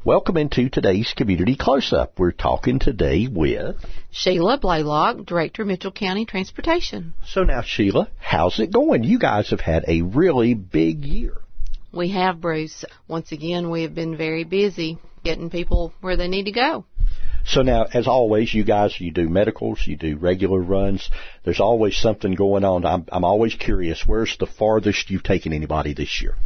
Welcome into today's Community Close-Up. We're talking today with Sheila Blaylock, Director, Mitchell County Transportation. So now, Sheila, how's it going? You guys have had a really big year. We have, Bruce. Once again, we have been very busy getting people where they need to go. So now, as always, you guys, you do medicals, you do regular runs. There's always something going on. I'm always curious, where's the farthest you've taken anybody this year?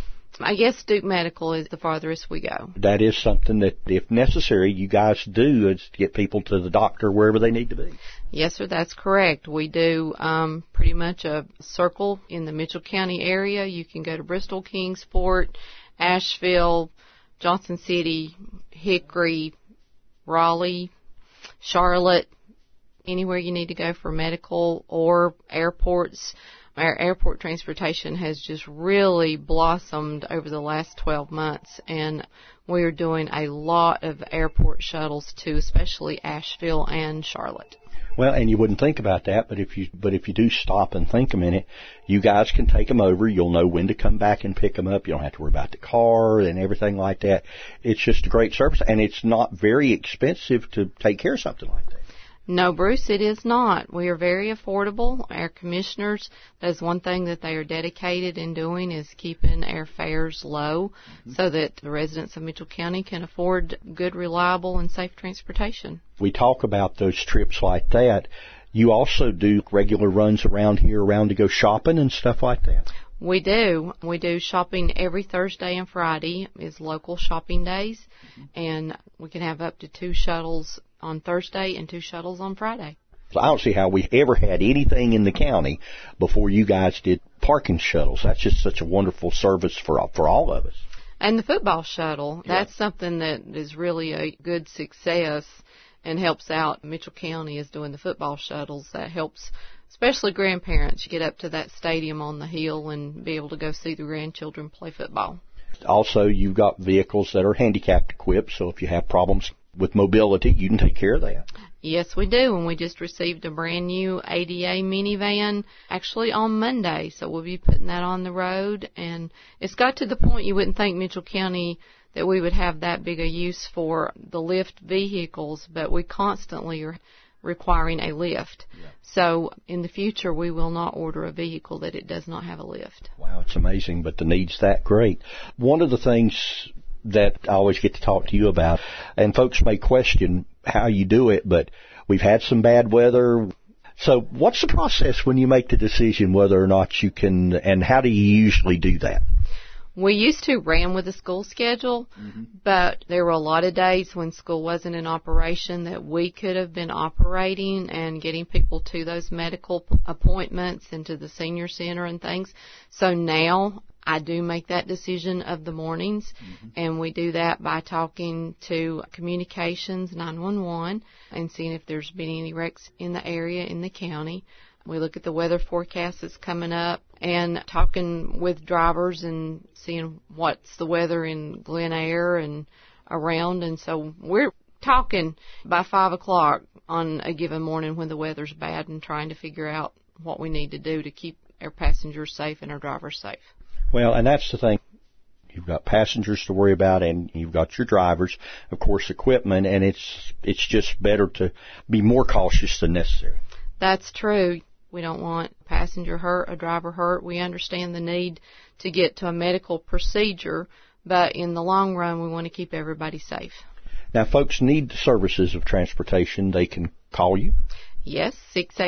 I guess Duke Medical is the farthest we go. That is something that, if necessary, you guys do, is to get people to the doctor wherever they need to be. Yes, sir, that's correct. We do pretty much a circle in the Mitchell County area. You can go to Bristol, Kingsport, Asheville, Johnson City, Hickory, Raleigh, Charlotte, anywhere you need to go for medical or airports. Our airport transportation has just really blossomed over the last 12 months, and we are doing a lot of airport shuttles to especially Asheville and Charlotte. Well, and you wouldn't think about that, but if you do stop and think a minute, you guys can take them over. You'll know when to come back and pick them up. You don't have to worry about the car and everything like that. It's just a great service, and it's not very expensive to take care of something like that. No, Bruce, it is not. We are very affordable. Our commissioners, that's one thing that they are dedicated in doing, is keeping our fares low so that the residents of Mitchell County can afford good, reliable, and safe transportation. We talk about those trips like that. You also do regular runs around here, around to go shopping and stuff like that? We do. We do shopping every Thursday and Friday is local shopping days, and we can have up to 2 shuttles on Thursday and 2 shuttles on Friday. So I don't see how we ever had anything in the county before you guys did parking shuttles. That's just such a wonderful service for all of us. And the football shuttle, that's something that is really a good success and helps out. Mitchell County is doing the football shuttles. That helps especially grandparents get up to that stadium on the hill and be able to go see the grandchildren play football. Also, you've got vehicles that are handicapped equipped, so if you have problems with mobility, you can take care of that. Yes, we do, and we just received a brand new ADA minivan actually on Monday, so we'll be putting that on the road. And it's got to the point you wouldn't think Mitchell County that we would have that big a use for the lift vehicles, but we constantly are requiring a lift. Yeah. So in the future, we will not order a vehicle that it does not have a lift. Wow, it's amazing, but the need's that great. One of the things that I always get to talk to you about, and folks may question how you do it, but we've had some bad weather. So what's the process when you make the decision whether or not you can, and how do you usually do that? We used to ran with a school schedule, but there were a lot of days when school wasn't in operation that we could have been operating and getting people to those medical appointments and to the senior center and things. So now I do make that decision of the mornings, and we do that by talking to Communications 911 and seeing if there's been any wrecks in the area, in the county. We look at the weather forecast that's coming up and talking with drivers and seeing what's the weather in Glen Eyre and around. And so we're talking by 5 o'clock on a given morning when the weather's bad and trying to figure out what we need to do to keep our passengers safe and our drivers safe. Well, and that's the thing. You've got passengers to worry about, and you've got your drivers, of course, equipment, and it's just better to be more cautious than necessary. That's true. We don't want a passenger hurt, a driver hurt. We understand the need to get to a medical procedure, but in the long run, we want to keep everybody safe. Now, folks need the services of transportation. They can call you. Yes,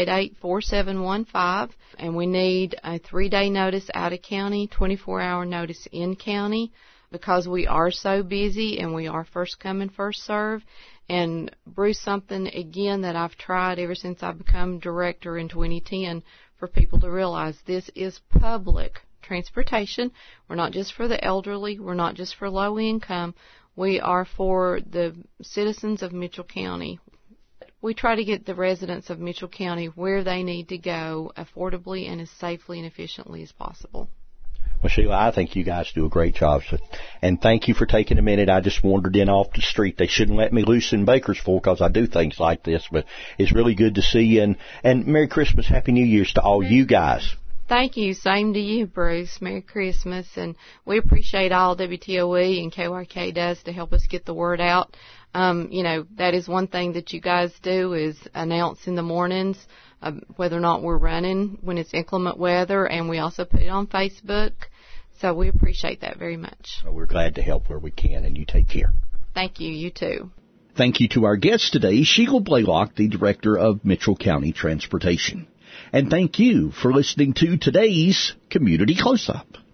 688-4715, and we need a 3-day notice out of county, 24-hour notice in county, because we are so busy and we are first come and first serve. And Bruce, something again that I've tried ever since I've become director in 2010 for people to realize this is public transportation. We're not just for the elderly. We're not just for low income. We are for the citizens of Mitchell County. We try to get the residents of Mitchell County where they need to go affordably and as safely and efficiently as possible. Well, Sheila, I think you guys do a great job. So, and thank you for taking a minute. I just wandered in off the street. They shouldn't let me loose in Bakersfield because I do things like this. But it's really good to see you. And Merry Christmas, Happy New Year's to all you guys. Thank you. Same to you, Bruce. Merry Christmas. And we appreciate all WTOE and KYK does to help us get the word out. That is one thing that you guys do is announce in the mornings whether or not we're running when it's inclement weather, and we also put it on Facebook. So we appreciate that very much. We're glad to help where we can, and you take care. Thank you. You too. Thank you to our guest today, Sheila Blaylock, the Director of Mitchell County Transportation. And thank you for listening to today's Community Close-Up.